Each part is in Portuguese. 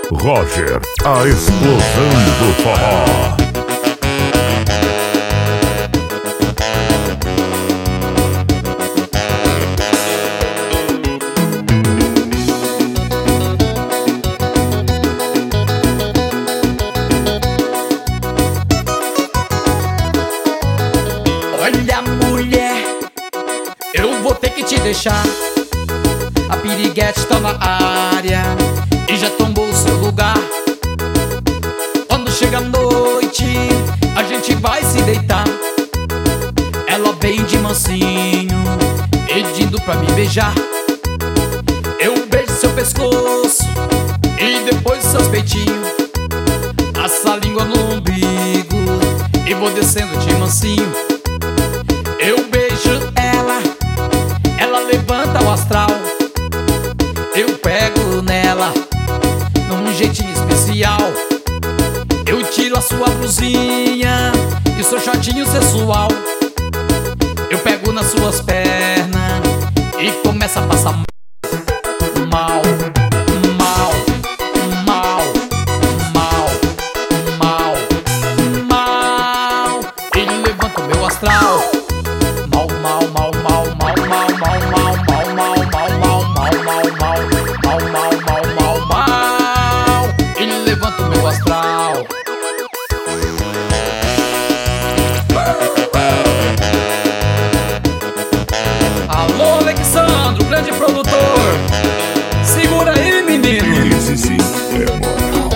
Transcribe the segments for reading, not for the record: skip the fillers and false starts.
Roger, a explosão do forró. Olha, mulher, eu vou ter que te deixar. A piriguete tá na área e já tombou o seu lugar. Quando chega a noite, a gente vai se deitar. Ela vem de mansinho, pedindo pra me beijar. Eu beijo seu pescoço e depois seus peitinhos. Passa a língua no umbigo e vou descendo de mansinho. Eu beijo ela, ela levanta o astral. Eu pego nela, num jeitinho especial. Eu tiro a sua blusinha e seu shortinho sensual. Eu pego nas suas pernas e começa a passar mal. Mal, mal, mal, mal, mal. Ele levanta o meu astral. Mal, mal, mal, mal, mal, mal, mal, mal, mal, mal, mal, mal, mal, mal, mal, mal, mal, mal, mal. Ele levanta o meu astral. Alô, Alexandro, grande produtor. Segura aí, menino. Esse sim é moral.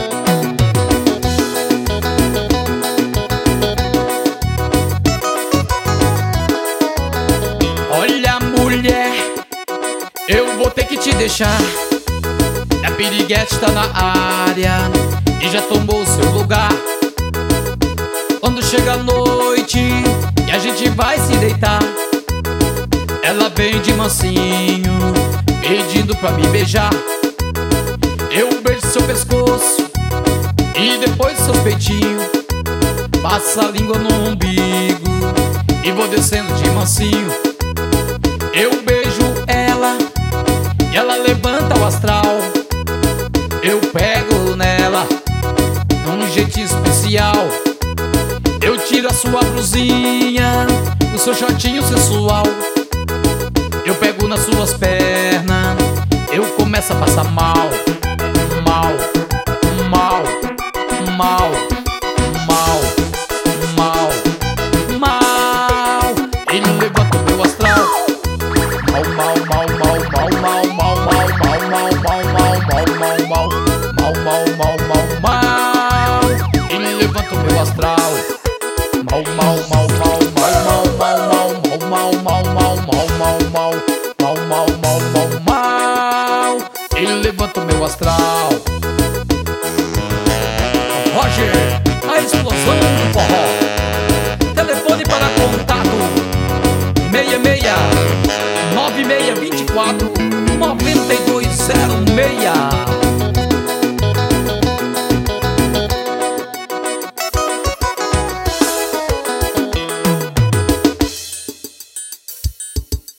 Olha, mulher, eu vou ter que te deixar. A piriguete tá na área e já tomou o seu lugar. Quando chega a noite e a gente vai se deitar, ela vem de mansinho, pedindo pra me beijar. Eu beijo seu pescoço e depois seus peitinhos. Passa a língua no umbigo e vou descendo de mansinho. Eu beijo ela e ela levanta o astral. Eu pego nela, num jeitinho especial. Eu tiro a sua blusinha, o seu shortinho sensual. Eu pego nas suas pernas, eu começo a passar mal. Mal, mal, mal, mal, mal, mal. Ele levanta o meu astral. Mal, mal, mal, mal, mal, mal, mal, mal, mal, mal, mal, mal, mal, mal, mal, mal, mal, mal, mal. Ele levanta o meu astral. Mal, mal, mal, mal, mal, mal, mal, mal, mal, mal,